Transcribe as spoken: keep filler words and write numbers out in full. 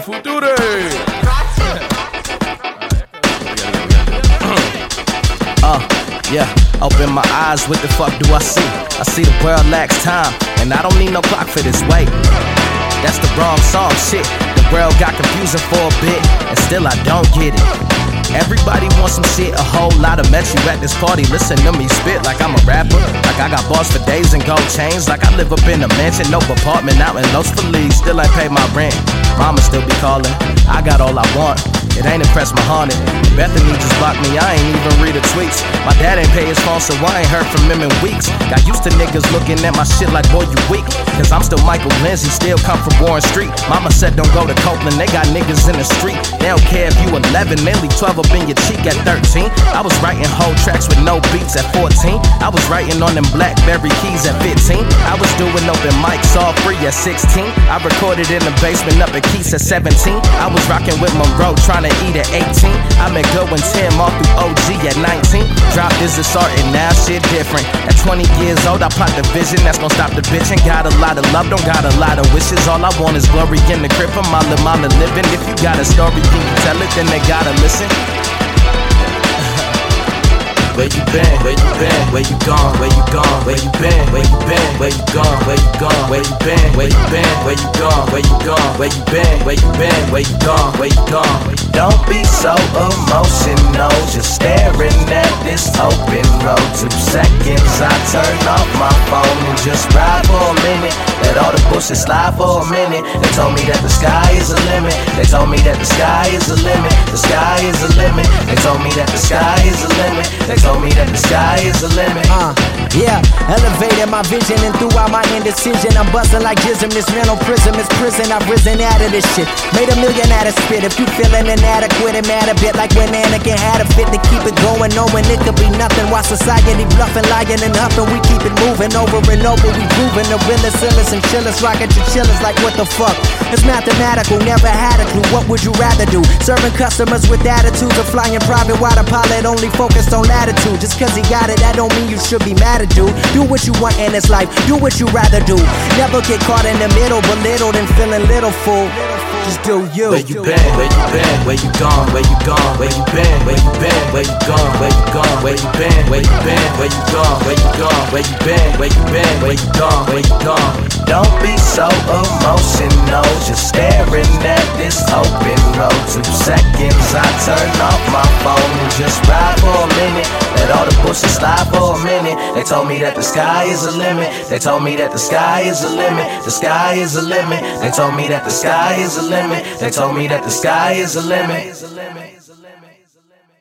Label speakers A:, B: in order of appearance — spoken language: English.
A: future.
B: Uh, yeah, open my eyes, what the fuck do I see? I see the world lacks time, and I don't need no clock for this, wait. That's the wrong song, shit. The world got confusing for a bit, and still I don't get it. Everybody wants some shit, a whole lot of met you at this party. Listen to me spit like I'm a rapper, like I got bars for days and gold chains, like I live up in a mansion, no apartment out in Los Feliz. Still ain't pay my rent, mama still be calling. I got all I want, it ain't impressed my haunted. Bethany just blocked me, I ain't even read the tweets. My dad ain't pay his phone, so I ain't heard from him in weeks. Got used to niggas looking at my shit like, boy, you weak. Cause I'm still Michael Lindsay, still come from Warren Street. Mama said don't go to Copeland, they got niggas in the street. They don't care if you eleven, they leave twelve up in your cheek at thirteen. I was writing whole tracks with no beats at fourteen. I was writing on them Blackberry keys at fifteen. I was doing open mics all free at sixteen. I recorded in the basement up at Keats at seventeen. I was rocking with Monroe, trying to eat at eighteen. I met Goodwin Tim all through O G at nineteen. Dropped this art and now shit different. At twenty years old, I plot the vision that's gonna stop the bitchin'. Got a lot of love, don't got a lot of wishes. All I want is glory in the crib from mama, mama living. If you got a story, can you tell it? Then they gotta listen. Where you been? Where you been? Where you gone? Where you gone? Where you been? Where you been? Where you gone? Where you gone? Where you been? Where you been? Where you gone? Where you gone? Where you been? Where you been? Where you gone? Where you gone? Don't be so emotional, just staring at this open road. Two seconds, I turn off my phone and just ride for a minute. Let all the bullshit slide for a minute. They told me that the sky is a limit. They told me that the sky is a limit. The sky is a limit. They told me that the sky is a limit. They told me that the sky is a limit.
C: Uh, yeah, elevated my vision and throughout my indecision, I'm buzzing like jism. This mental prism is prison. I've risen out of this shit. Made a million out of spit. If you feeling inadequate, it matter a bit like when Anakin had a fit to keep it going, knowing it could be nothing. While society bluffing, lying and huffing, we keep it moving over and over. We proving the realest, illest and chillest, rockin' chinchillas like what the fuck. It's mathematical, never had a clue. What would you rather do? Serving customers with attitudes or flying private while the pilot only focused on latitude. Just cause he got it, that don't mean you should be mad at dude. Do what you want in this life, do what you rather do. Never get caught in the middle, belittled and feeling little fool. Just do you.
B: Where you been? Where you been? Where you gone? Where you gone? Where you been? Where you been? Where you gone? Where you gone? Where you been? Where you been? Where you gone? Where you gone? Where you been? Where you been? Where you gone? Where you gone? Don't be so emotional, just staring at this open road. Two seconds, I turn off my phone and just ride for a minute. Let all the bullshit slide for a minute. They told me that the sky is a limit. They told me that the sky is a limit. The sky is a limit. They told me that the sky is a limit. They told me that the sky is a limit.